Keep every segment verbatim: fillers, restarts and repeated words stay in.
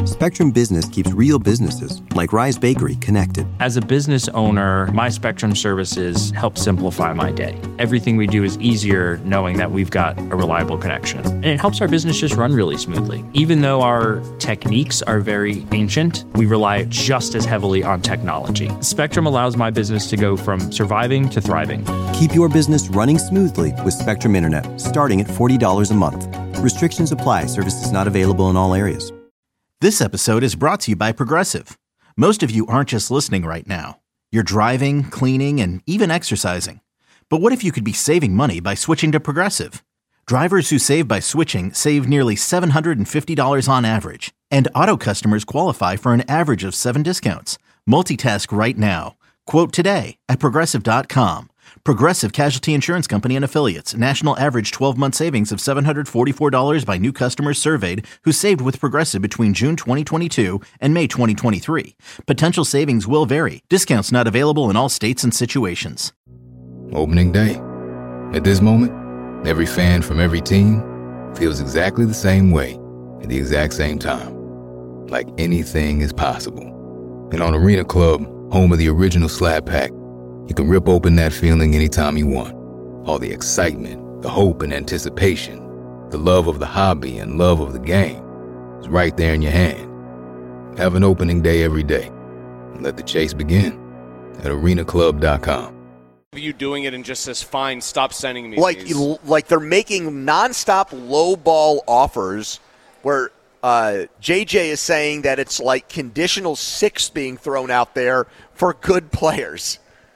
Spectrum Business keeps real businesses, like Rise Bakery, connected. As a business owner, my Spectrum services help simplify my day. Everything we do is easier knowing that we've got a reliable connection. And it helps our business just run really smoothly. Even though our techniques are very ancient, we rely just as heavily on technology. Spectrum allows my business to go from surviving to thriving. Keep your business running smoothly with Spectrum Internet, starting at forty dollars a month. Restrictions apply. Services not available in all areas. This episode is brought to you by Progressive. Most of you aren't just listening right now. You're driving, cleaning, and even exercising. But what if you could be saving money by switching to Progressive? Drivers who save by switching save nearly seven hundred fifty dollars on average. And auto customers qualify for an average of seven discounts. Multitask right now. Quote today at Progressive dot com. Progressive Casualty Insurance Company and Affiliates. National average twelve-month savings of seven hundred forty-four dollars by new customers surveyed who saved with Progressive between June twenty twenty-two and May twenty twenty-three. Potential savings will vary. Discounts not available in all states and situations. Opening day. At this moment, every fan from every team feels exactly the same way at the exact same time. Like anything is possible. And on Arena Club, home of the original Slab Pack, you can rip open that feeling anytime you want. All the excitement, the hope and anticipation, the love of the hobby and love of the game is right there in your hand. Have an opening day every day and let the chase begin at arena club dot com. You doing it and just says, fine, stop sending me like, these. Like they're making nonstop low ball offers where uh, J J is saying that it's like conditional six being thrown out there for good players.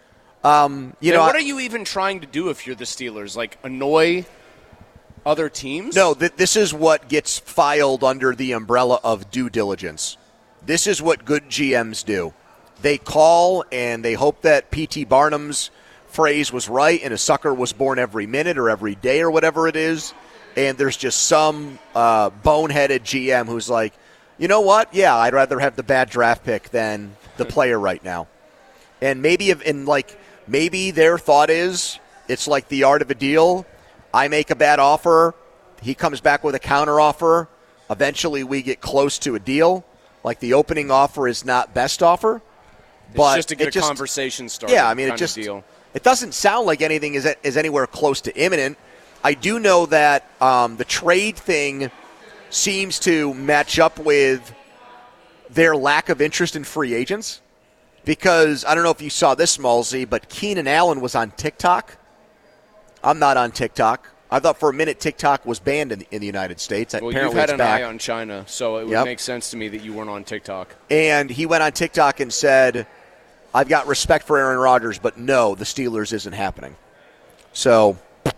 Um, you and know, what are you even trying to do if you're the Steelers? Like, annoy other teams? No, th- this is what gets filed under the umbrella of due diligence. This is what good G Ms do. They call and they hope that P T Barnum's phrase was right and a sucker was born every minute or every day or whatever it is, and there's just some uh, boneheaded G M who's like, you know what? Yeah, I'd rather have the bad draft pick than the player right now. And maybe if in like – Maybe their thought is it's like the art of a deal. I make a bad offer. He comes back with a counteroffer. Eventually we get close to a deal. Like the opening offer is not best offer. But it's just to get a just, conversation started. Yeah, I mean, it just deal. It doesn't sound like anything is, is anywhere close to imminent. I do know that um, the trade thing seems to match up with their lack of interest in free agents. Because, I don't know if you saw this, Malsey, but Keenan Allen was on TikTok. I'm not on TikTok. I thought for a minute TikTok was banned in the, in the United States. Well, Apparently you've had it's an back. eye on China, so it would yep. make sense to me that you weren't on TikTok. And he went on TikTok and said, I've got respect for Aaron Rodgers, but no, the Steelers isn't happening. So,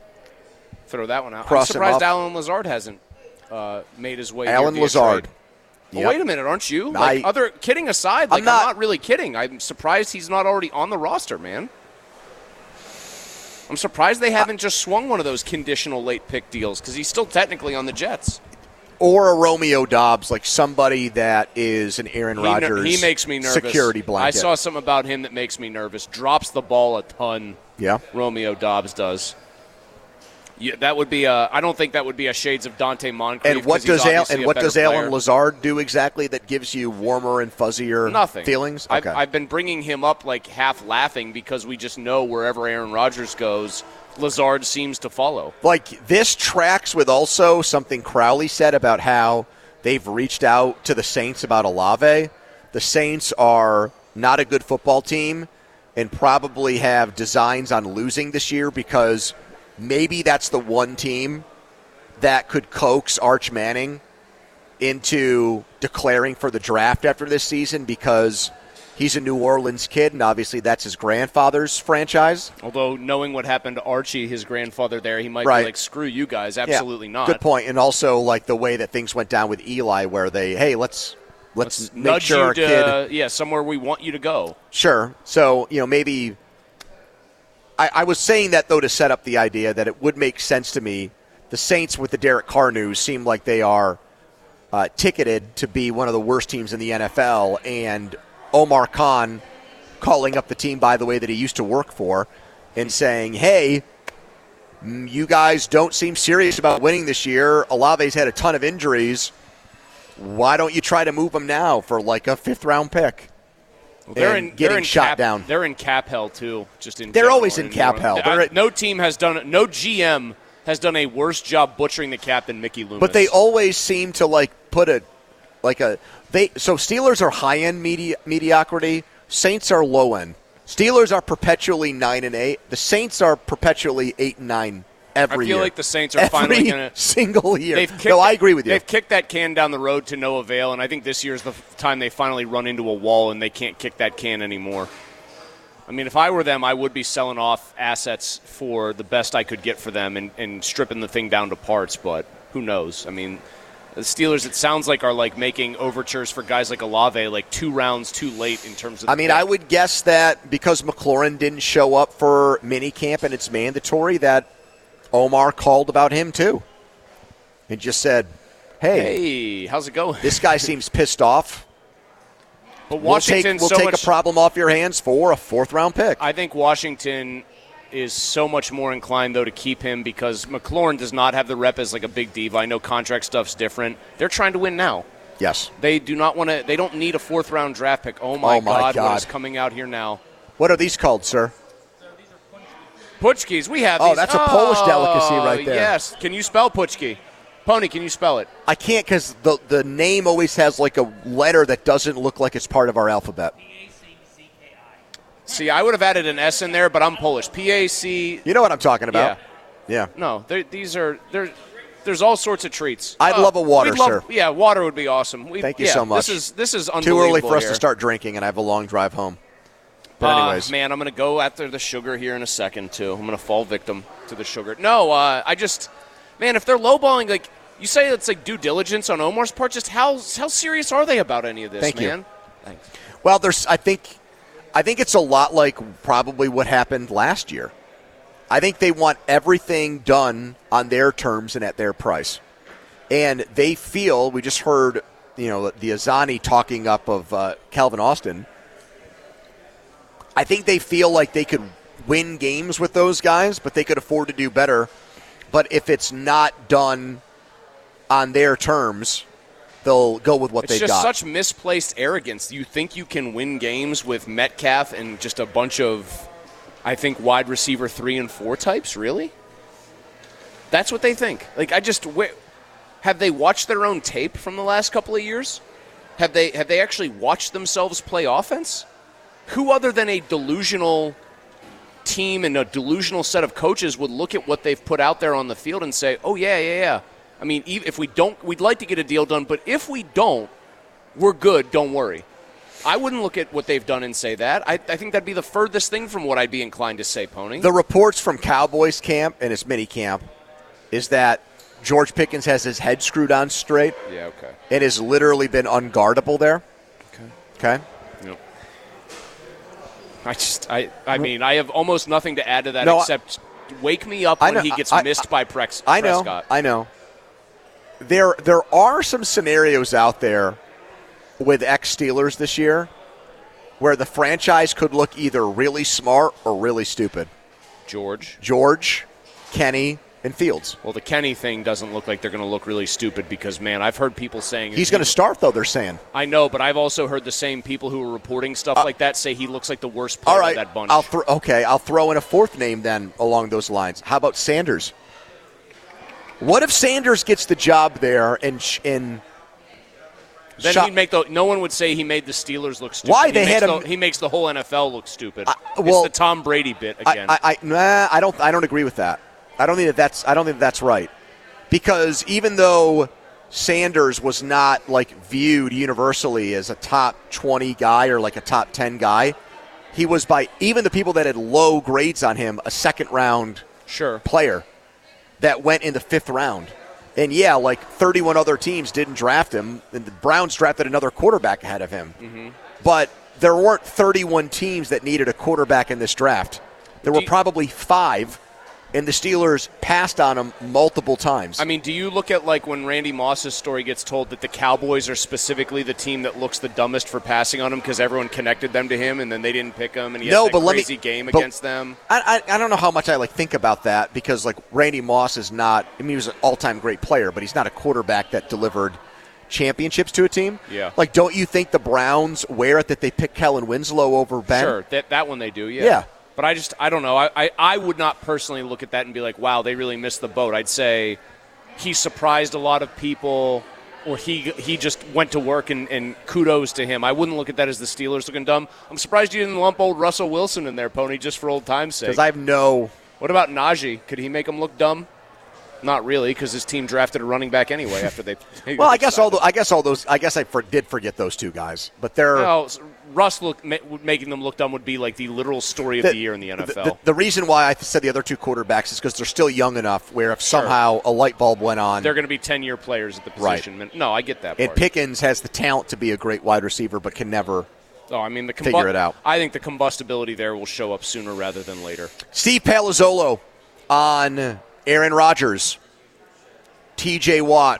throw that one out. I'm surprised Allen Lazard hasn't uh, made his way Allen here Lazard. Trade. Well, yep. Wait a minute, aren't you? Like, I, other kidding aside, like I'm not, I'm not really kidding. I'm surprised he's not already on the roster, man. I'm surprised they haven't I, just swung one of those conditional late pick deals because he's still technically on the Jets. Or a Romeo Doubs, like somebody that is an Aaron Rodgers he, he makes me nervous. Security blanket. I saw something about him that makes me nervous. Drops the ball a ton. Yeah, Romeo Doubs does. Yeah, that would be a. I don't think that would be a shades of Dante Moncrief. And what does Al, and what does player. Allen Lazard do exactly that gives you warmer and fuzzier Nothing. feelings? Okay. I've, I've been bringing him up like half laughing because we just know wherever Aaron Rodgers goes, Lazard seems to follow. Like this tracks with also something Crowley said about how they've reached out to the Saints about Olave. The Saints are not a good football team and probably have designs on losing this year because maybe that's the one team that could coax Arch Manning into declaring for the draft after this season because he's a New Orleans kid, and obviously that's his grandfather's franchise. Although knowing what happened to Archie, his grandfather there, he might right. be like, screw you guys, absolutely yeah, not. Good point. And also like the way that things went down with Eli where they, hey, let's let's, let's make nudge sure you our to, kid. Yeah, somewhere we want you to go. Sure. So, you know, maybe I, I was saying that, though, to set up the idea that it would make sense to me. The Saints with the Derek Carr news seem like they are uh, ticketed to be one of the worst teams in the N F L, and Omar Khan calling up the team, by the way, that he used to work for and saying, hey, you guys don't seem serious about winning this year. Olave's had a ton of injuries. why don't you try to move him now for like a fifth round pick? Well, they're and in, getting they're in shot cap, down. They're in cap hell too. Just in they're general, always in cap hell. I, no team has done no G M has done a worse job butchering the cap than Mickey Loomis. But they always seem to like put a like a they. So Steelers are high end medi- mediocrity. Saints are low end. Steelers are perpetually nine and eight. The Saints are perpetually eight and nine. Every I feel year. like the Saints are Every finally going to single year. They've kicked no, I that, agree with you. They've kicked that can down the road to no avail, and I think this year's the time they finally run into a wall and they can't kick that can anymore. I mean, if I were them, I would be selling off assets for the best I could get for them and, and stripping the thing down to parts, but who knows? I mean, the Steelers, it sounds like, are like making overtures for guys like Olave like two rounds too late in terms of the I mean, pick. I would guess that because McLaurin didn't show up for minicamp and it's mandatory that Omar called about him too and just said, hey, hey how's it going? This guy seems pissed off. But Washington, we'll take, we'll so take much, a problem off your hands for a fourth-round pick. I think Washington is so much more inclined, though, to keep him because McLaurin does not have the rep as like a big diva. I know contract stuff's different. They're trying to win now. Yes. They do not want to. They don't need a fourth-round draft pick. Oh, my, oh my God, God. What is coming out here now? What are these called, sir? Puchkis. We have oh, these. that's a oh, Polish delicacy right there. Yes. Can you spell Puchki? Pony, can you spell it? I can't because the, the name always has like a letter that doesn't look like it's part of our alphabet. See, I would have added an S in there, but I'm Polish. P A C. You know what I'm talking about? Yeah. Yeah. No, these are – there's all sorts of treats. I'd uh, love a water, love, sir. Yeah, water would be awesome. We, Thank you yeah, so much. This is this is unbelievable. Too early for us here. to start drinking, and I have a long drive home. But uh, anyways. Man, I'm going to go after the sugar here in a second, too. I'm going to fall victim to the sugar. No, uh, I just – man, if they're lowballing, like you say it's like due diligence on Omar's part, just how how serious are they about any of this, Thank man? You. Thanks. Well, there's I think I think it's a lot like probably what happened last year. I think they want everything done on their terms and at their price. And they feel, we just heard, you know, the Azani talking up of uh, Calvin Austin. I think they feel like they could win games with those guys, but they could afford to do better. But if it's not done on their terms, they'll go with what it's they've just got. Such misplaced arrogance. You think you can win games with Metcalf and just a bunch of, I think, wide receiver three and four types? Really? That's what they think. Like, I just have they watched their own tape from the last couple of years? Have they have they actually watched themselves play offense? Who other than a delusional team and a delusional set of coaches would look at what they've put out there on the field and say, "Oh yeah, yeah, yeah." I mean, if we don't, we'd like to get a deal done, but if we don't, we're good. Don't worry. I wouldn't look at what they've done and say that. I, I think that'd be the furthest thing from what I'd be inclined to say, Pony. The reports from Cowboys camp and his mini camp is that George Pickens has his head screwed on straight. Yeah, okay. It has literally been unguardable there. Okay. Okay. Yep. I just, I, I mean, I have almost nothing to add to that no, except wake me up I when know, he gets I, missed I, by Prex, I know, Prescott. I know. There, there are some scenarios out there with ex-Steelers this year where the franchise could look either really smart or really stupid. George. George, Kenny, and Fields. Well, the Kenny thing doesn't look like they're going to look really stupid because, man, I've heard people saying he's going to start, though. They're saying. I know, but I've also heard the same people who are reporting stuff uh, like that say he looks like the worst player all right, of that bunch. I'll th- okay, I'll throw in a fourth name then along those lines. How about Sanders? What if Sanders gets the job there and sh- and then shot- he'd make the no one would say he made the Steelers look stupid. Why he they makes had the, him? He makes the whole N F L look stupid. I, well, it's the Tom Brady bit again. I, I, I, nah, I don't. I don't agree with that. I don't think that that's. I don't think that's right, because even though Sanders was not like viewed universally as a top twenty guy or like a top ten guy, he was by even the people that had low grades on him a second round sure. player that went in the fifth round. And, yeah, like thirty-one other teams didn't draft him, and the Browns drafted another quarterback ahead of him. Mm-hmm. But there weren't thirty-one teams that needed a quarterback in this draft. There Do were you, probably five, and the Steelers passed on him multiple times. I mean, do you look at, like, when Randy Moss's story gets told that the Cowboys are specifically the team that looks the dumbest for passing on him because everyone connected them to him and then they didn't pick him and he no, had that but crazy let me, game but against them? I, I I don't know how much I, like, think about that because, like, Randy Moss is not – I mean, he was an all-time great player, but he's not a quarterback that delivered championships to a team. Yeah. Like, don't you think the Browns wear it that they pick Kellen Winslow over Ben? Sure, that that one they do, yeah. Yeah. But I just, I don't know. I, I, I would not personally look at that and be like, wow, they really missed the boat. I'd say he surprised a lot of people, or he he just went to work, and, and kudos to him. I wouldn't look at that as the Steelers looking dumb. I'm surprised you didn't lump old Russell Wilson in there, Pony, just for old time's sake. Because I have no... What about Najee? Could he make him look dumb? Not really, because his team drafted a running back anyway after they. well, I guess all the, I guess all those. I guess I for, did forget those two guys, but they're. Well, Russ look, ma- making them look dumb would be like the literal story of the, the year in the N F L. The, the, the reason why I said the other two quarterbacks is because they're still young enough where if somehow sure. a light bulb went on, they're going to be ten-year players at the position. Right. No, I get that. And part. Pickens has the talent to be a great wide receiver, but can never. Oh, I mean, the combu- figure it out. I think the combustibility there will show up sooner rather than later. Steve Palazzolo on Aaron Rodgers. T J Watt.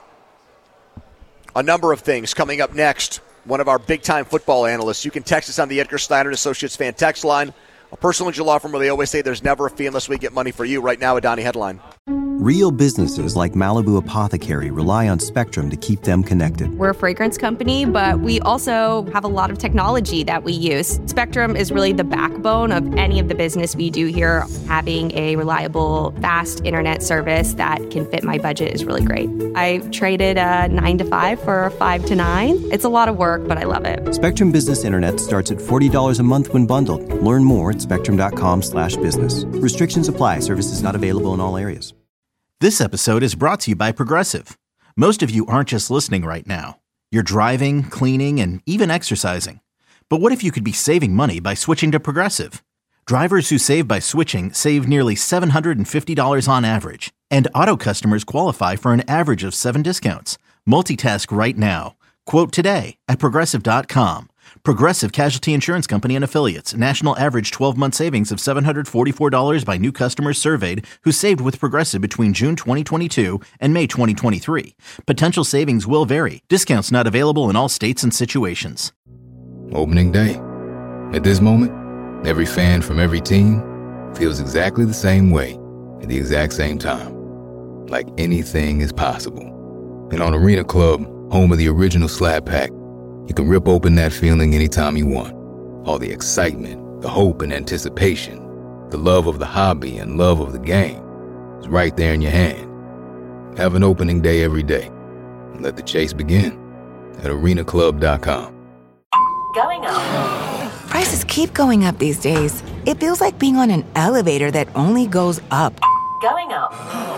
A number of things coming up next. One of our big-time football analysts. You can text us on the Edgar Steiner Associates fan text line. A personal injury law firm where they always say there's never a fee unless we get money for you. Right now, a Donnie headline. Real businesses like Malibu Apothecary rely on Spectrum to keep them connected. We're a fragrance company, but we also have a lot of technology that we use. Spectrum is really the backbone of any of the business we do here. Having a reliable, fast internet service that can fit my budget is really great. I traded a nine to five for a five to nine. It's a lot of work, but I love it. Spectrum Business Internet starts at forty dollars a month when bundled. Learn more at spectrum.com slash business. Restrictions apply. Services not available in all areas. This episode is brought to you by Progressive. Most of you aren't just listening right now. You're driving, cleaning, and even exercising. But what if you could be saving money by switching to Progressive? Drivers who save by switching save nearly seven hundred fifty dollars on average. And auto customers qualify for an average of seven discounts. Multitask right now. Quote today at Progressive dot com. Progressive Casualty Insurance Company and Affiliates. National average twelve-month savings of seven hundred forty-four dollars by new customers surveyed who saved with Progressive between June twenty twenty-two and May twenty twenty-three. Potential savings will vary. Discounts not available in all states and situations. Opening day. At this moment, every fan from every team feels exactly the same way at the exact same time. Like anything is possible. And on Arena Club, home of the original Slab Pack, you can rip open that feeling anytime you want. All the excitement, the hope and anticipation, the love of the hobby and love of the game is right there in your hand. Have an opening day every day. And let the chase begin at arena club dot com. Going up. Prices keep going up these days. It feels like being on an elevator that only goes up. Going up.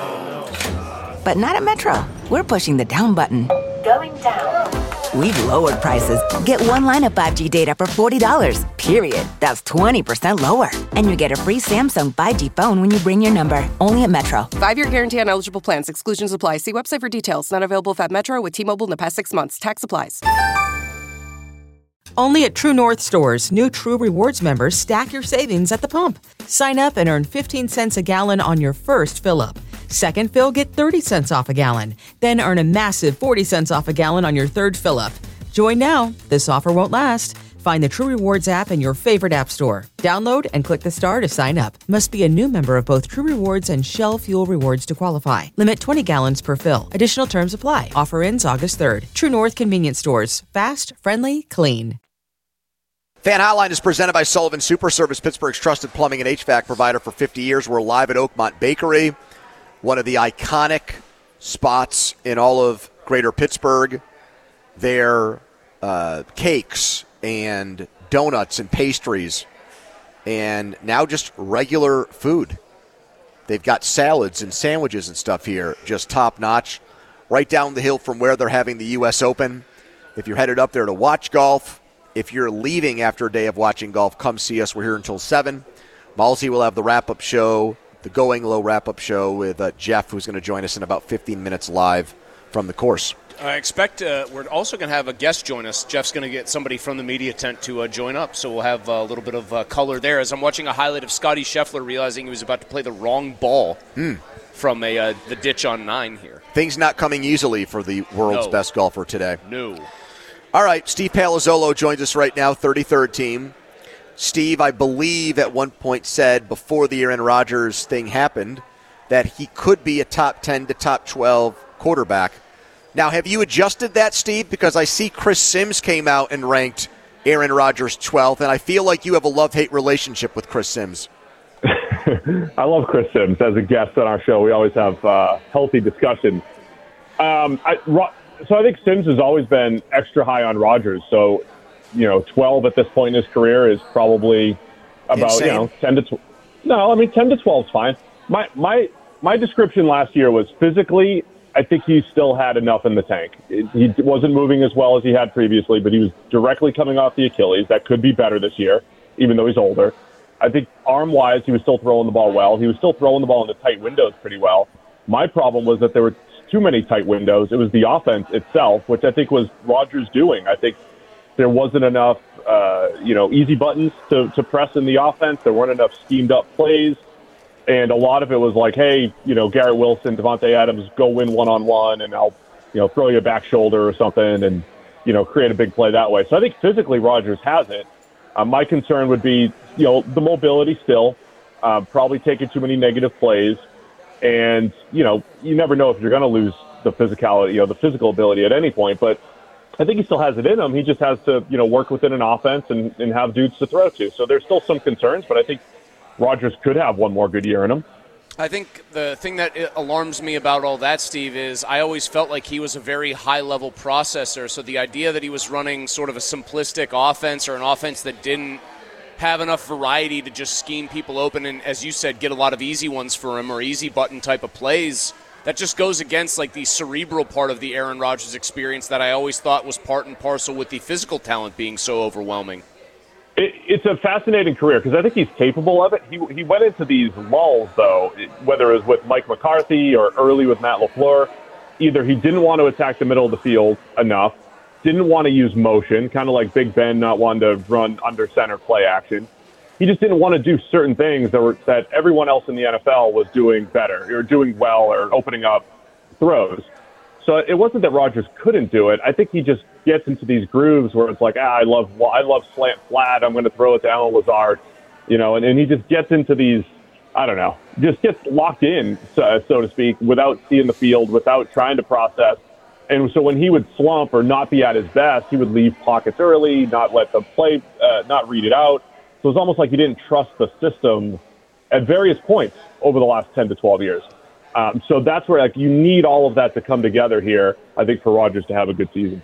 But not at Metro. We're pushing the down button. Going down. We've lowered prices. Get one line of five G data for forty dollars, period. That's twenty percent lower. And you get a free Samsung five G phone when you bring your number. Only at Metro. Five-year guarantee on eligible plans. Exclusions apply. See website for details. Not available at Metro with T-Mobile in the past six months. Tax applies. Only at True North stores, new True Rewards members stack your savings at the pump. Sign up and earn fifteen cents a gallon on your first fill-up. Second fill, get thirty cents off a gallon. Then earn a massive forty cents off a gallon on your third fill-up. Join now. This offer won't last. Find the True Rewards app in your favorite app store. Download and click the star to sign up. Must be a new member of both True Rewards and Shell Fuel Rewards to qualify. Limit twenty gallons per fill. Additional terms apply. Offer ends August third. True North Convenience Stores. Fast, friendly, clean. Fan Hotline is presented by Sullivan Super Service, Pittsburgh's trusted plumbing and H V A C provider for fifty years. We're live at Oakmont Bakery, one of the iconic spots in all of greater Pittsburgh. Their uh, cakes and donuts and pastries and now just regular food. They've got salads and sandwiches and stuff here, just top-notch. Right down the hill from where they're having the U S Open. If you're headed up there to watch golf, if you're leaving after a day of watching golf, come see us. We're here until seven. Malsey will have the wrap-up show, the Going Low wrap-up show with uh, Jeff, who's going to join us in about fifteen minutes live from the course. I expect uh, we're also going to have a guest join us. Jeff's going to get somebody from the media tent to uh, join up, so we'll have a little bit of uh, color there. As I'm watching a highlight of Scotty Scheffler realizing he was about to play the wrong ball mm. from a uh, the ditch on nine here. Things not coming easily for the world's no. best golfer today. No. All right, Steve Palazzolo joins us right now, thirty-third team. Steve, I believe, at one point said before the Aaron Rodgers thing happened that he could be a top ten to top twelve quarterback. Now, have you adjusted that, Steve? Because I see Chris Sims came out and ranked Aaron Rodgers twelfth, and I feel like you have a love-hate relationship with Chris Sims. I love Chris Sims. As a guest on our show, we always have uh, healthy discussions. Um, I, so I think Sims has always been extra high on Rodgers. So, you know, twelve at this point in his career is probably about, Insane. you know, ten to twelve. No, I mean, ten to twelve is fine. My, my, my description last year was physically, I think he still had enough in the tank. It, he wasn't moving as well as he had previously, but he was directly coming off the Achilles. That could be better this year, even though he's older. I think arm-wise, he was still throwing the ball well. He was still throwing the ball in the tight windows pretty well. My problem was that there were too many tight windows. It was the offense itself, which I think was Rodgers doing. I think there wasn't enough, uh, you know, easy buttons to, to press in the offense. There weren't enough schemed-up plays. And a lot of it was like, hey, you know, Garrett Wilson, Devontae Adams, go win one-on-one, and I'll, you know, throw you a back shoulder or something and, you know, create a big play that way. So I think physically Rodgers has it. Uh, my concern would be, you know, the mobility still, uh, probably taking too many negative plays. And, you know, you never know if you're going to lose the physicality, you know, the physical ability at any point. But I think he still has it in him. He just has to, you know, work within an offense and, and have dudes to throw to. So there's still some concerns, but I think Rodgers could have one more good year in him. I think the thing that alarms me about all that, Steve, is I always felt like he was a very high-level processor. So the idea that he was running sort of a simplistic offense or an offense that didn't have enough variety to just scheme people open and, as you said, get a lot of easy ones for him or easy button type of plays, that just goes against like the cerebral part of the Aaron Rodgers experience that I always thought was part and parcel with the physical talent being so overwhelming. It, it's a fascinating career because I think he's capable of it. He he went into these lulls, though, whether it was with Mike McCarthy or early with Matt LaFleur. Either he didn't want to attack the middle of the field enough, didn't want to use motion, kind of like Big Ben not wanting to run under center play action. He just didn't want to do certain things that were that everyone else in the N F L was doing better or doing well or opening up throws. So it wasn't that Rodgers couldn't do it. I think he just gets into these grooves where it's like, ah, I love I love slant flat. I'm going to throw it to Allen Lazard, you know, and, and he just gets into these, I don't know, just gets locked in, so, so to speak, without seeing the field, without trying to process. And so when he would slump or not be at his best, he would leave pockets early, not let the play, uh, not read it out. So it's almost like he didn't trust the system at various points over the last ten to twelve years. Um, so that's where like you need all of that to come together here, I think, for Rodgers to have a good season.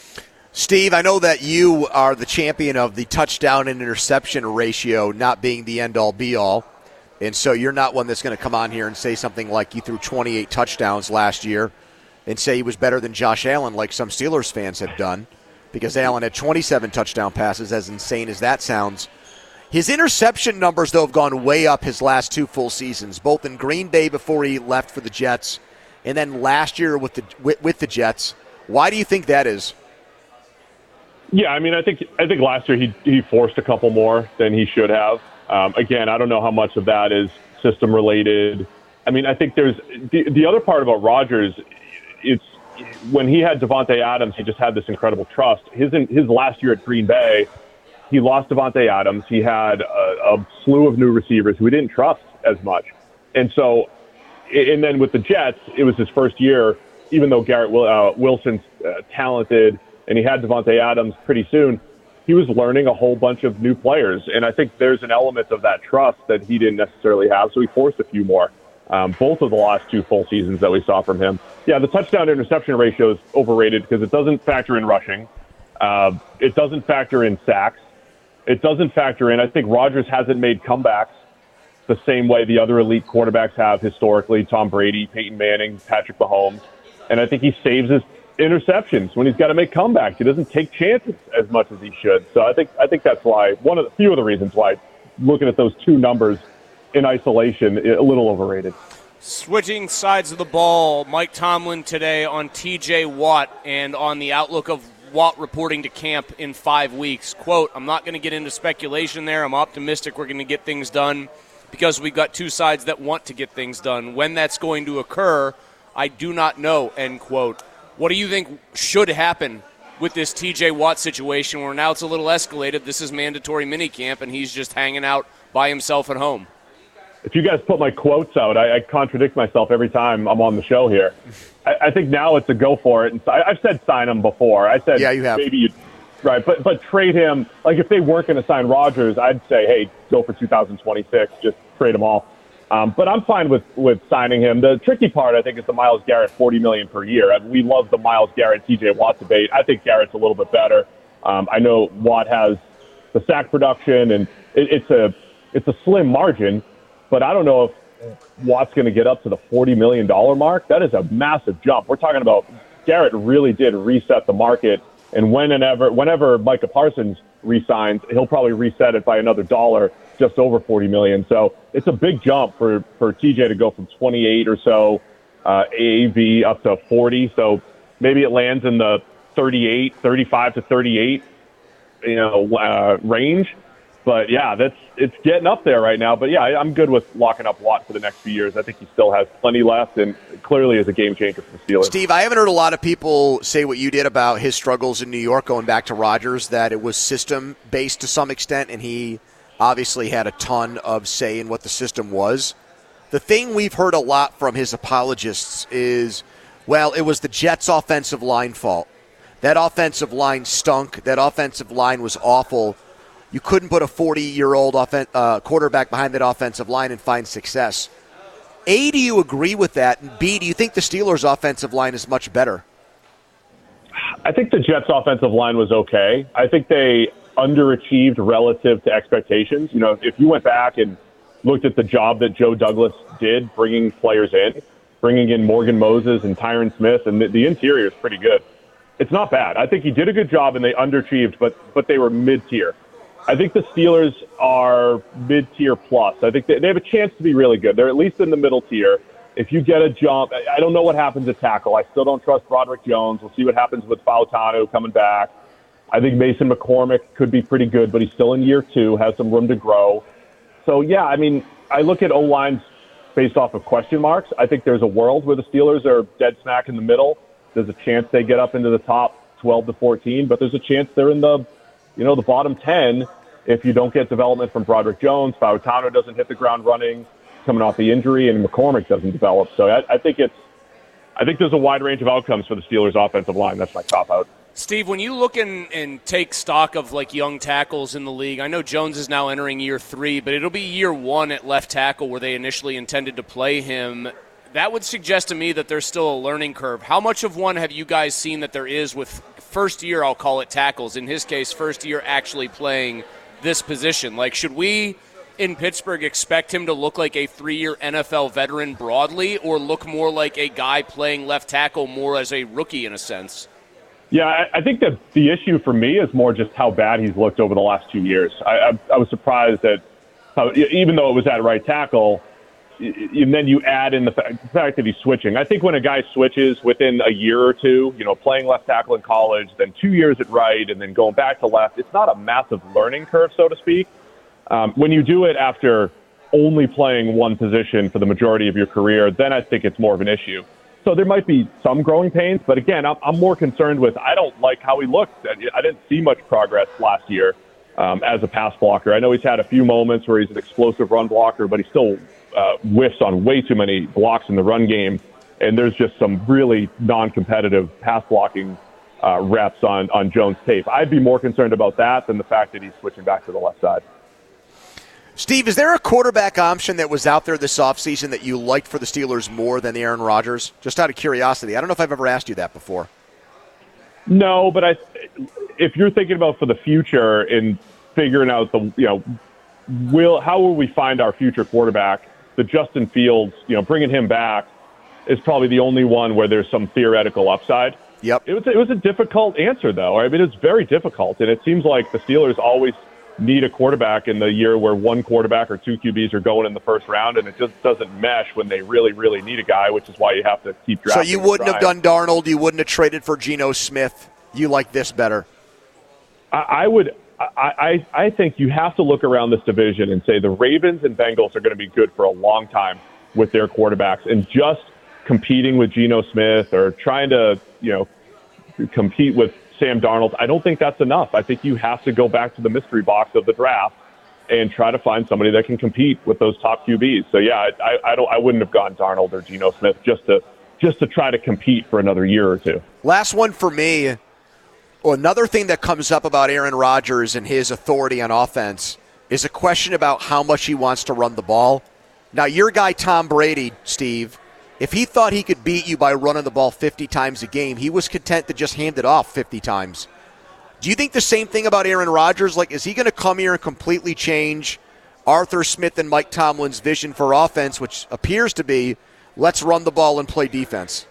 Steve, I know that you are the champion of the touchdown and interception ratio not being the end-all, be-all. And so you're not one that's going to come on here and say something like he threw twenty-eight touchdowns last year and say he was better than Josh Allen like some Steelers fans have done, because Allen had twenty-seven touchdown passes, as insane as that sounds. His interception numbers, though, have gone way up his last two full seasons, both in Green Bay before he left for the Jets and then last year with the with, with the Jets. Why do you think that is? Yeah, I mean, I think I think last year he he forced a couple more than he should have. Um, again, I don't know how much of that is system related. I mean, I think there's the the other part about Rodgers. It's when he had Devontae Adams, he just had this incredible trust. His his last year at Green Bay, he lost Devontae Adams. He had a, a slew of new receivers who he didn't trust as much. And so, and then with the Jets, it was his first year, even though Garrett uh, Wilson's uh, talented and he had Devontae Adams pretty soon, he was learning a whole bunch of new players. And I think there's an element of that trust that he didn't necessarily have, so he forced a few more. Um, both of the last two full seasons that we saw from him. Yeah, the touchdown-interception ratio is overrated because it doesn't factor in rushing. Uh, it doesn't factor in sacks. It doesn't factor in, I think Rodgers hasn't made comebacks the same way the other elite quarterbacks have historically, Tom Brady, Peyton Manning, Patrick Mahomes. And I think he saves his interceptions when he's got to make comebacks. He doesn't take chances as much as he should. So I think I think that's why, one of the few of the reasons why, looking at those two numbers in isolation, a little overrated. Switching sides of the ball, Mike Tomlin today on T J Watt and on the outlook of Watt reporting to camp in five weeks. Quote, I'm not going to get into speculation there. I'm optimistic we're going to get things done because we've got two sides that want to get things done. When that's going to occur, I do not know, end quote. What do you think should happen with this T J Watt situation where now it's a little escalated? This is mandatory minicamp, and he's just hanging out by himself at home. if you guys put my quotes out, I, I contradict myself every time I'm on the show here. I, I think now it's a go for it. And I, I've said sign him before. I said yeah, you have. maybe you right, but but trade him. Like if they weren't going to sign Rodgers, I'd say, hey, go for two thousand twenty-six. Just trade them all. Um, but I'm fine with, with signing him. The tricky part, I think, is the Myles Garrett forty million dollars per year. I mean, we love the Myles Garrett T J Watt debate. I think Garrett's a little bit better. Um, I know Watt has the sack production, and it, it's a it's a slim margin. But I don't know if Watt's going to get up to the forty million dollars mark. That is a massive jump. We're talking about Garrett really did reset the market. And whenever, whenever Micah Parsons re-signs, he'll probably reset it by another dollar, just over forty million dollars. So it's a big jump for, for T J to go from twenty-eight or so uh, A A V up to forty. So maybe it lands in the thirty-eight, thirty-five to thirty-eight, you know, uh, range. But, yeah, that's it's getting up there right now. But, yeah, I'm good with locking up Watt for the next few years. I think he still has plenty left and clearly is a game changer for the Steelers. Steve, I haven't heard a lot of people say what you did about his struggles in New York going back to Rodgers, that it was system-based to some extent, and he obviously had a ton of say in what the system was. The thing we've heard a lot from his apologists is, well, it was the Jets' offensive line fault. That offensive line stunk. That offensive line was awful. You couldn't put a forty-year-old offen- uh, quarterback behind that offensive line and find success. A, do you agree with that? And B, do you think the Steelers' offensive line is much better? I think the Jets' offensive line was okay. I think they underachieved relative to expectations. You know, if you went back and looked at the job that Joe Douglas did bringing players in, bringing in Morgan Moses and Tyron Smith, and the, the interior is pretty good. It's not bad. I think he did a good job, and they underachieved, but but they were mid-tier. I think the Steelers are mid-tier plus. I think they, they have a chance to be really good. They're at least in the middle tier. If you get a jump, I don't know what happens at tackle. I still don't trust Broderick Jones. We'll see what happens with Fautanu coming back. I think Mason McCormick could be pretty good, but he's still in year two, has some room to grow. So, yeah, I mean, I look at O-lines based off of question marks. I think there's a world where the Steelers are dead smack in the middle. There's a chance they get up into the top twelve to fourteen, but there's a chance they're in the, you know, the bottom ten if you don't get development from Broderick Jones. Fautanu doesn't hit the ground running coming off the injury, and McCormick doesn't develop. So I, I think it's, I think there's a wide range of outcomes for the Steelers' offensive line. That's my top out. Steve, when you look and, and take stock of like young tackles in the league, I know Jones is now entering year three, but it'll be year one at left tackle where they initially intended to play him. That would suggest to me that there's still a learning curve. How much of one have you guys seen that there is with first year, I'll call it tackles, in his case, first year actually playing this position? Like, should we in Pittsburgh expect him to look like a three-year N F L veteran broadly, or look more like a guy playing left tackle more as a rookie in a sense? Yeah, I, I think that the issue for me is more just how bad he's looked over the last two years. I, I, I was surprised that how, even though it was at right tackle, and then you add in the fact, the fact that he's switching. I think when a guy switches within a year or two, you know, playing left tackle in college, then two years at right, and then going back to left, it's not a massive learning curve, so to speak. Um, when you do it after only playing one position for the majority of your career, then I think it's more of an issue. So there might be some growing pains, but again, I'm, I'm more concerned with, I don't like how he looked. I didn't see much progress last year um, as a pass blocker. I know he's had a few moments where he's an explosive run blocker, but he still uh, whiffs on way too many blocks in the run game. And there's just some really non-competitive pass blocking uh, reps on, on Jones' tape. I'd be more concerned about that than the fact that he's switching back to the left side. Steve, is there a quarterback option that was out there this offseason that you liked for the Steelers more than Aaron Rodgers? Just out of curiosity. I don't know if I've ever asked you that before. No, but I, if you're thinking about for the future and figuring out the, you know, will how will we find our future quarterback, the Justin Fields, you know, bringing him back is probably the only one where there's some theoretical upside. Yep. It was, it was a difficult answer, though. I mean, it's very difficult, and it seems like the Steelers always need a quarterback in the year where one quarterback or two Q Bs are going in the first round, and it just doesn't mesh when they really, really need a guy, which is why you have to keep drafting. So you wouldn't have done Darnold, you wouldn't have traded for Geno Smith. You like this better? I, I would. I, I, I think you have to look around this division and say the Ravens and Bengals are going to be good for a long time with their quarterbacks, and just competing with Geno Smith or trying to, you know, compete with Sam Darnold, I don't think that's enough. I think you have to go back to the mystery box of the draft and try to find somebody that can compete with those top Q Bs. So yeah, I, I don't, I wouldn't have gone Darnold or Geno Smith just to just to try to compete for another year or two. Last one for me. Well, another thing that comes up about Aaron Rodgers and his authority on offense is a question about how much he wants to run the ball. Now, your guy Tom Brady, Steve, if he thought he could beat you by running the ball fifty times a game, he was content to just hand it off fifty times. Do you think the same thing about Aaron Rodgers? Like, is he going to come here and completely change Arthur Smith and Mike Tomlin's vision for offense, which appears to be, let's run the ball and play defense?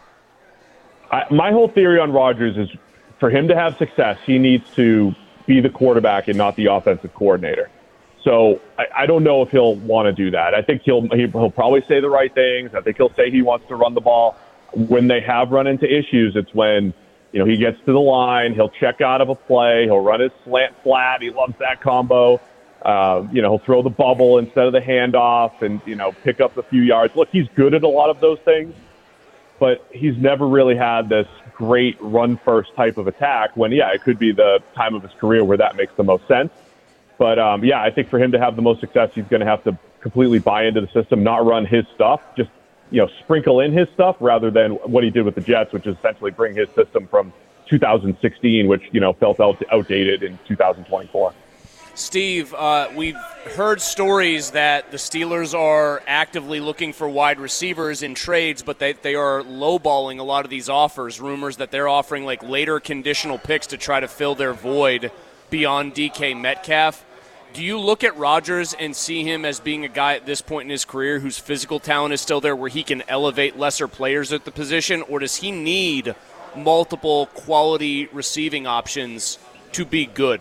I, my whole theory on Rodgers is for him to have success, he needs to be the quarterback and not the offensive coordinator. So I, I don't know if he'll want to do that. I think he'll he'll probably say the right things. I think he'll say he wants to run the ball. When they have run into issues, it's when you know, he gets to the line, he'll check out of a play, he'll run his slant flat, he loves that combo. Uh, you know, he'll throw the bubble instead of the handoff and, you know, pick up a few yards. Look, he's good at a lot of those things, but he's never really had this great run-first type of attack when, yeah, it could be the time of his career where that makes the most sense. But, um, yeah, I think for him to have the most success, he's going to have to completely buy into the system, not run his stuff, just you know, sprinkle in his stuff rather than what he did with the Jets, which is essentially bring his system from two thousand sixteen, which, you know, felt out- outdated in two thousand twenty-four. Steve, uh, we've heard stories that the Steelers are actively looking for wide receivers in trades, but they, they are lowballing a lot of these offers. Rumors that they're offering like later conditional picks to try to fill their void beyond D K Metcalf. Do you look at Rodgers and see him as being a guy at this point in his career whose physical talent is still there where he can elevate lesser players at the position, or does he need multiple quality receiving options to be good?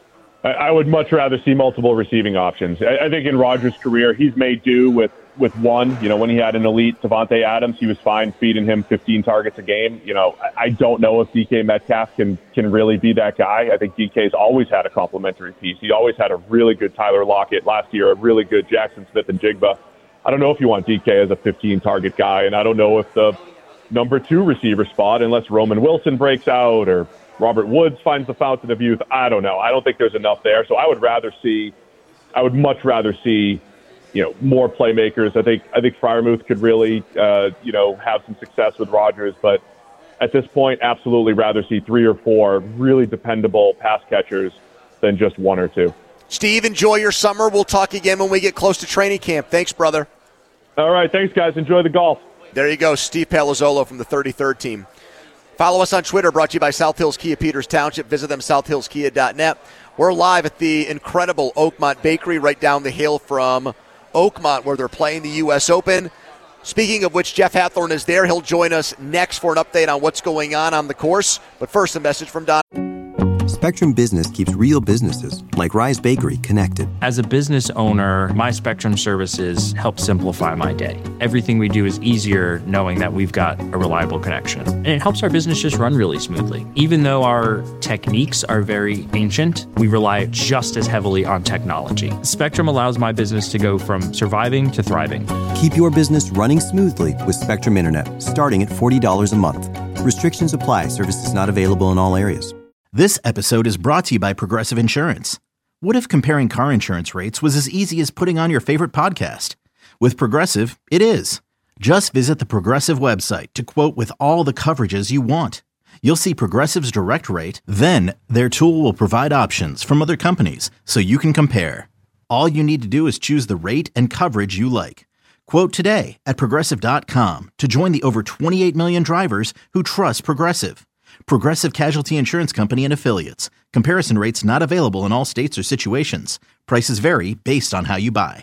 I would much rather see multiple receiving options. I think in Rodgers' career, he's made do with, with one. You know, when he had an elite Devontae Adams, he was fine feeding him fifteen targets a game. You know, I don't know if D K Metcalf can can really be that guy. I think D K's always had a complimentary piece. He always had a really good Tyler Lockett last year, a really good Jackson Smith and Jigba. I don't know if you want D K as a fifteen-target guy, and I don't know if the number two receiver spot, unless Roman Wilson breaks out or Robert Woods finds the fountain of youth. I don't know. I don't think there's enough there. So I would rather see, I would much rather see, you know, more playmakers. I think I think Freiermuth could really, uh, you know, have some success with Rodgers. But at this point, absolutely rather see three or four really dependable pass catchers than just one or two. Steve, enjoy your summer. We'll talk again when we get close to training camp. Thanks, brother. All right. Thanks, guys. Enjoy the golf. There you go. Steve Palazzolo from the thirty-third team. Follow us on Twitter, brought to you by South Hills Kia Peters Township. Visit them, south hills kia dot net. We're live at the incredible Oakmont Bakery right down the hill from Oakmont, where they're playing the U S Open. Speaking of which, Jeff Hathorn is there. He'll join us next for an update on what's going on on the course. But first, a message from Don. Spectrum Business keeps real businesses, like Rise Bakery, connected. As a business owner, my Spectrum services help simplify my day. Everything we do is easier knowing that we've got a reliable connection. And it helps our business just run really smoothly. Even though our techniques are very ancient, we rely just as heavily on technology. Spectrum allows my business to go from surviving to thriving. Keep your business running smoothly with Spectrum Internet, starting at forty dollars a month. Restrictions apply. Services not available in all areas. This episode is brought to you by Progressive Insurance. What if comparing car insurance rates was as easy as putting on your favorite podcast? With Progressive, it is. Just visit the Progressive website to quote with all the coverages you want. You'll see Progressive's direct rate, then their tool will provide options from other companies so you can compare. All you need to do is choose the rate and coverage you like. Quote today at Progressive dot com to join the over twenty-eight million drivers who trust Progressive. Progressive Casualty Insurance Company and Affiliates. Comparison rates not available in all states or situations. Prices vary based on how you buy.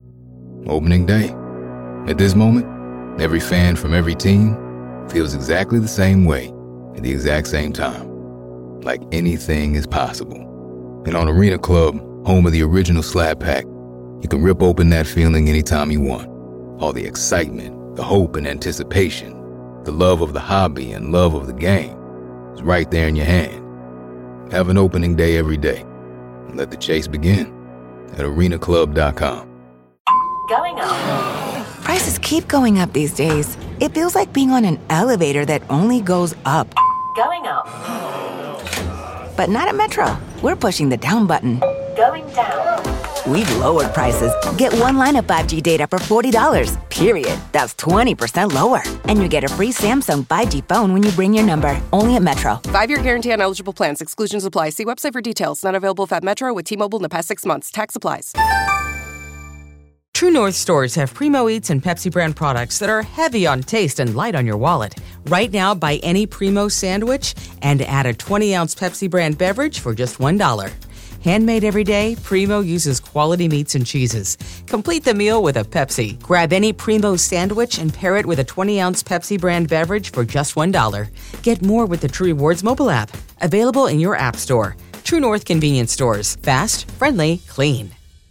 Opening day. At this moment, every fan from every team feels exactly the same way at the exact same time. Like anything is possible. And on Arena Club, home of the original Slab Pack, you can rip open that feeling anytime you want. All the excitement, the hope and anticipation, the love of the hobby and love of the game. It's right there in your hand. Have an opening day every day. And let the chase begin at arena club dot com. Going up. Prices keep going up these days. It feels like being on an elevator that only goes up. Going up. But not at Metro. We're pushing the down button. Going down. We've lowered prices. Get one line of five G data for forty dollars, period. That's twenty percent lower. And you get a free Samsung five G phone when you bring your number. Only at Metro. Five-year guarantee on eligible plans. Exclusions apply. See website for details. Not available if at Metro with T-Mobile in the past six months. Tax applies. True North stores have Primo Eats and Pepsi brand products that are heavy on taste and light on your wallet. Right now, buy any Primo sandwich and add a twenty-ounce Pepsi brand beverage for just one dollar. Handmade every day, Primo uses quality meats and cheeses. Complete the meal with a Pepsi. Grab any Primo sandwich and pair it with a twenty-ounce Pepsi brand beverage for just one dollar. Get more with the True Rewards mobile app. Available in your app store. True North convenience stores. Fast, friendly, clean.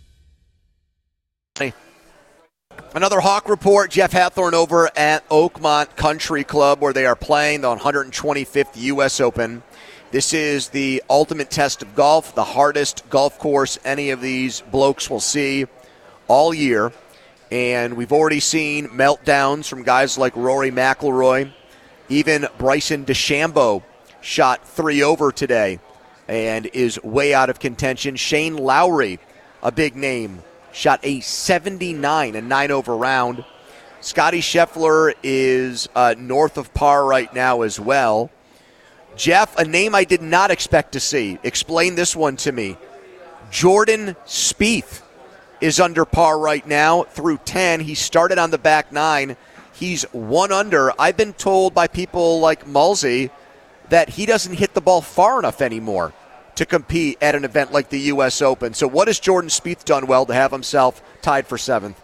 Another Hawk report. Jeff Hathorn over at Oakmont Country Club, where they are playing the one hundred twenty-fifth U S Open. This is the ultimate test of golf, the hardest golf course any of these blokes will see all year. And we've already seen meltdowns from guys like Rory McIlroy. Even Bryson DeChambeau shot three over today and is way out of contention. Shane Lowry, a big name, shot a seventy-nine, a nine over round. Scotty Scheffler is uh, north of par right now as well. Jeff, a name I did not expect to see. Explain this one to me. Jordan Spieth is under par right now through ten. He started on the back nine. He's one under. I've been told by people like Mulsey that he doesn't hit the ball far enough anymore to compete at an event like the U S Open. So what has Jordan Spieth done well to have himself tied for seventh?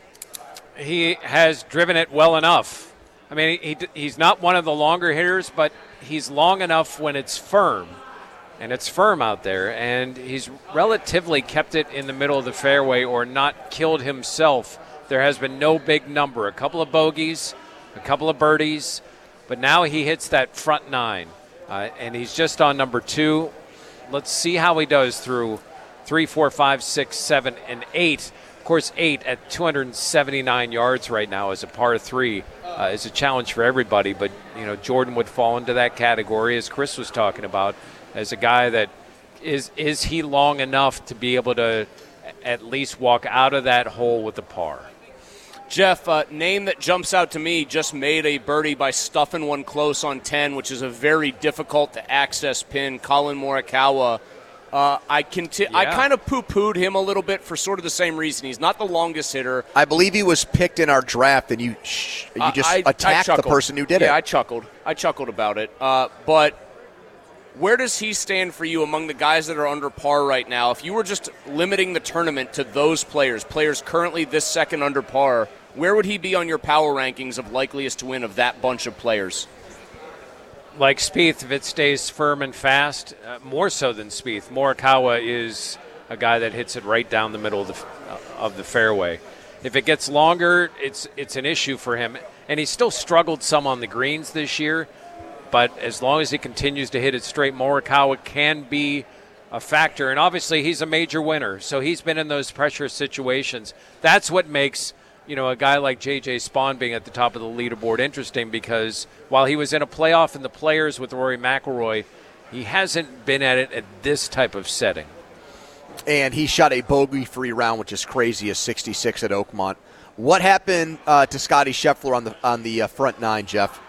He has driven it well enough. I mean, he, he's not one of the longer hitters, but he's long enough when it's firm, and it's firm out there, and he's relatively kept it in the middle of the fairway or not killed himself. There has been no big number, a couple of bogeys, a couple of birdies, but now he hits that front nine, uh, and he's just on number two. Let's see how he does through three, four, five, six, seven, and eight. Of course, eight at two hundred seventy-nine yards right now is a par three. Uh, is a challenge for everybody, but you know Jordan would fall into that category, as Chris was talking about, as a guy that is is he long enough to be able to at least walk out of that hole with a par. Jeff, uh, name that jumps out to me, just made a birdie by stuffing one close on ten, which is a very difficult to access pin. Colin Morikawa. Uh, I conti- yeah. I kind of poo-pooed him a little bit for sort of the same reason. He's not the longest hitter. I believe he was picked in our draft, and you sh- you just uh, I, attacked I the person who did yeah, it. Yeah, I chuckled. I chuckled about it. Uh, but where does he stand for you among the guys that are under par right now? If you were just limiting the tournament to those players, players currently this second under par, where would he be on your power rankings of likeliest to win of that bunch of players? Like Spieth, if it stays firm and fast, uh, more so than Spieth. Morikawa is a guy that hits it right down the middle of the uh, of the fairway. If it gets longer, it's it's an issue for him. And he's still struggled some on the greens this year, but as long as he continues to hit it straight, Morikawa can be a factor. And obviously he's a major winner, so he's been in those pressure situations. That's what makes you know, a guy like J J Spawn being at the top of the leaderboard interesting, because while he was in a playoff in the Players with Rory McIlroy, he hasn't been at it at this type of setting. And he shot a bogey-free round, which is crazy, a sixty-six at Oakmont. What happened uh, to Scotty Scheffler on the on the uh, front nine, Jeff?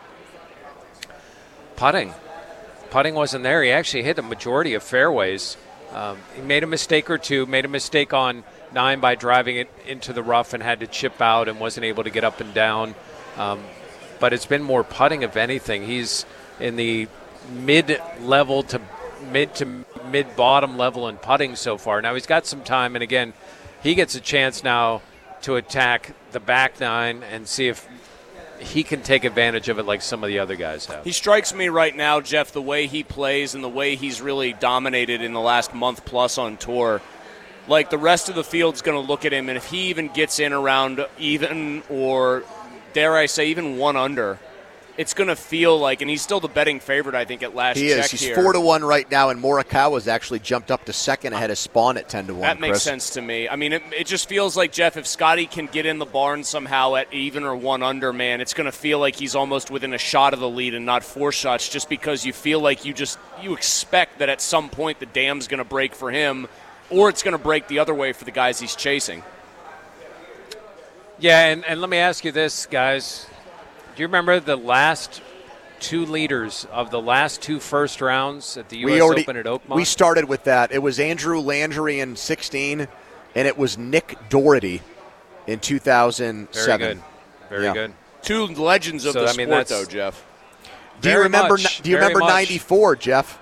Putting. Putting wasn't there. He actually hit a majority of fairways. Um, he made a mistake or two, made a mistake on nine by driving it into the rough and had to chip out and wasn't able to get up and down. Um, but it's been more putting, if anything. He's in the mid-level to mid to mid-bottom level in putting so far. Now he's got some time, and again, he gets a chance now to attack the back nine and see if he can take advantage of it like some of the other guys have. He strikes me right now, Jeff, the way he plays and the way he's really dominated in the last month plus on tour. Like, the rest of the field's going to look at him, and if he even gets in around even or, dare I say, even one under, it's going to feel like, and he's still the betting favorite, I think, at last he check is. He's here. four to one right now, and Morikawa's actually jumped up to second ahead of Spawn at ten to one. That makes Chris. sense to me. I mean, it, it just feels like, Jeff, if Scotty can get in the barn somehow at even or one under, man, it's going to feel like he's almost within a shot of the lead and not four shots, just because you feel like you just you expect that at some point the dam's going to break for him. or it's going to break the other way for the guys he's chasing. Yeah, and, and let me ask you this, guys. Do you remember the last two leaders of the last two first rounds at the U S we already, Open at Oakmont? We started with that. It was Andrew Landry in sixteen, and it was Nick Doherty in two thousand seven. Very good. Very yeah. good. Two legends of so, the I mean, sport, though, Jeff. Do you Very remember? much, do you very remember much. ninety-four, Jeff?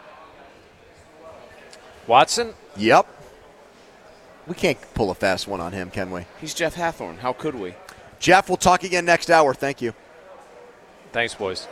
Watson? Yep. We can't pull a fast one on him, can we? He's Jeff Hathorn. How could we? Jeff, we'll talk again next hour. Thank you. Thanks, boys.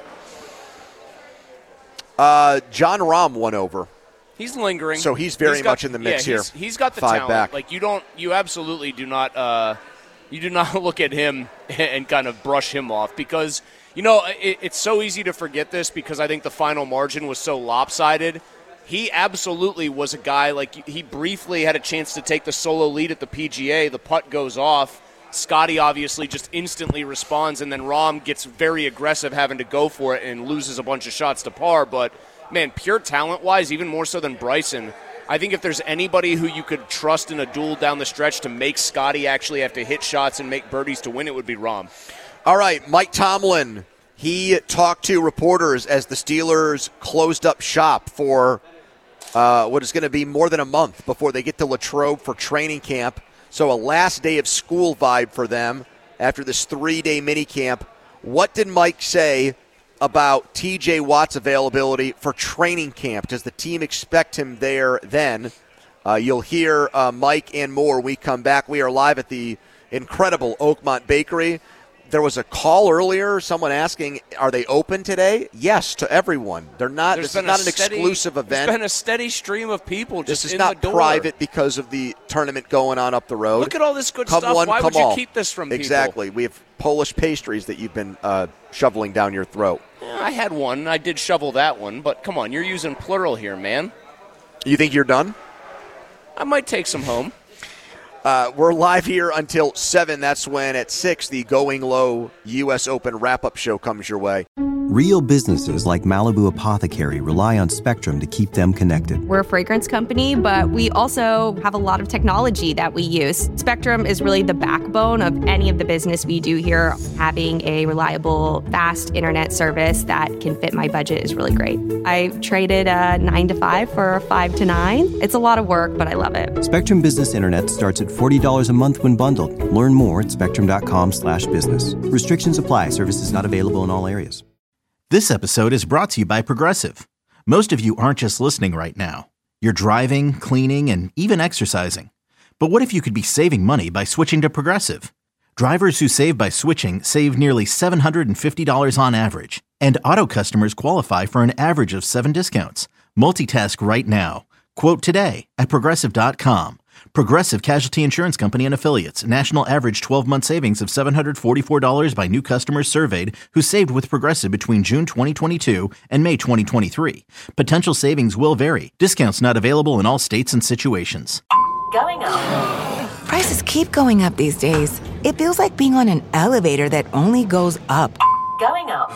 Uh, John Rahm won over. He's lingering. So he's very He's got- much in the mix yeah, here. he's- He's got the Five talent. back. Like you don't, you absolutely do not, uh, you do not look at him and kind of brush him off because you know it, it's so easy to forget this because I think the final margin was so lopsided. He absolutely was a guy like he briefly had a chance to take the solo lead at the P G A. The putt goes off. Scotty obviously just instantly responds, and then Rahm gets very aggressive having to go for it and loses a bunch of shots to par. But, man, pure talent-wise, even more so than Bryson, I think if there's anybody who you could trust in a duel down the stretch to make Scotty actually have to hit shots and make birdies to win, it would be Rahm. All right, Mike Tomlin, he talked to reporters as the Steelers closed up shop for uh, what is going to be more than a month before they get to Latrobe for training camp. So a last day of school vibe for them after this three-day minicamp. What did Mike say about T J Watt's availability for training camp? Does the team expect him there then? Uh, you'll hear uh, Mike and more when we come back. We are live at the incredible Oakmont Bakery. There was a call earlier, someone asking, are they open today? Yes, to everyone. They're not. There's This is been not a an steady- exclusive event. There's been a steady stream of people just This is in not the door. private because of the tournament going on up the road. Look at all this good come stuff. One, Why come would you all. keep this from people? Exactly. We have Polish pastries that you've been uh, shoveling down your throat. Yeah, I had one. I did shovel that one. But come on, you're using plural here, man. You think you're done? I might take some home. Uh, we're live here until seven. That's when at six the Going Low U S Open wrap-up show comes your way. Real businesses like Malibu Apothecary rely on Spectrum to keep them connected. We're a fragrance company, but we also have a lot of technology that we use. Spectrum is really the backbone of any of the business we do here. Having a reliable, fast internet service that can fit my budget is really great. I traded a nine to five for a five to nine. It's a lot of work, but I love it. Spectrum Business Internet starts at forty dollars a month when bundled. Learn more at spectrum.com slash business. Restrictions apply. Services not available in all areas. This episode is brought to you by Progressive. Most of you aren't just listening right now. You're driving, cleaning, and even exercising. But what if you could be saving money by switching to Progressive? Drivers who save by switching save nearly seven hundred fifty dollars on average. And auto customers qualify for an average of seven discounts. Multitask right now. Quote today at Progressive dot com. Progressive Casualty Insurance Company and Affiliates. National average twelve-month savings of seven hundred forty-four dollars by new customers surveyed who saved with Progressive between June twenty twenty-two and May twenty twenty-three. Potential savings will vary. Discounts not available in all states and situations. Going up. Prices keep going up these days. It feels like being on an elevator that only goes up. Going up.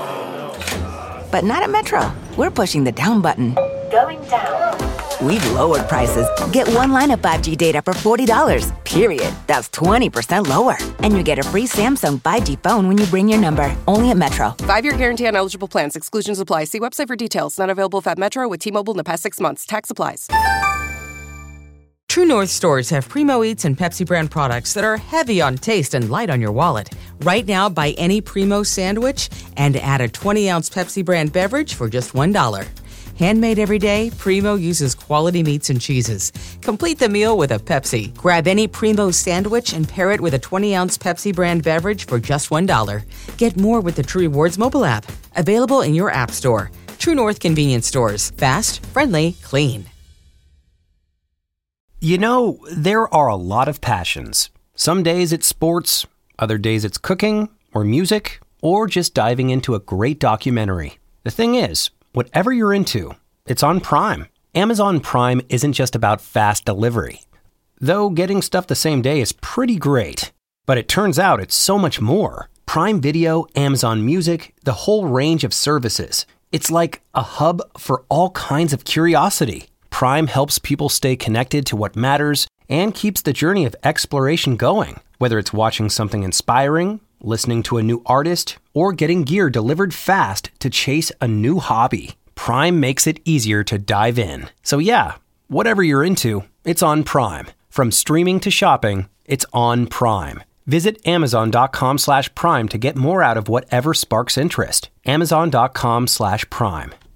But not at Metro. We're pushing the down button. Going down. We've lowered prices. Get one line of five G data for forty dollars, period. That's twenty percent lower. And you get a free Samsung five G phone when you bring your number. Only at Metro. Five-year guarantee on eligible plans. Exclusions apply. See website for details. Not available if at Metro with T-Mobile in the past six months. Tax applies. True North stores have Primo Eats and Pepsi brand products that are heavy on taste and light on your wallet. Right now, buy any Primo sandwich and add a twenty-ounce Pepsi brand beverage for just one dollar. Handmade every day, Primo uses quality meats and cheeses. Complete the meal with a Pepsi. Grab any Primo sandwich and pair it with a twenty-ounce Pepsi brand beverage for just one dollar. Get more with the True Rewards mobile app. Available in your app store. True North convenience stores. Fast, friendly, clean. You know, there are a lot of passions. Some days it's sports, other days it's cooking, or music, or just diving into a great documentary. The thing is, whatever you're into, it's on Prime. Amazon Prime isn't just about fast delivery. Though getting stuff the same day is pretty great. But it turns out it's so much more. Prime Video, Amazon Music, the whole range of services. It's like a hub for all kinds of curiosity. Prime helps people stay connected to what matters and keeps the journey of exploration going. Whether it's watching something inspiring, listening to a new artist, or getting gear delivered fast to chase a new hobby, Prime makes it easier to dive in. So yeah, whatever you're into, it's on Prime. From streaming to shopping, it's on Prime. Visit amazon.com slash prime to get more out of whatever sparks interest. Amazon.com slash prime.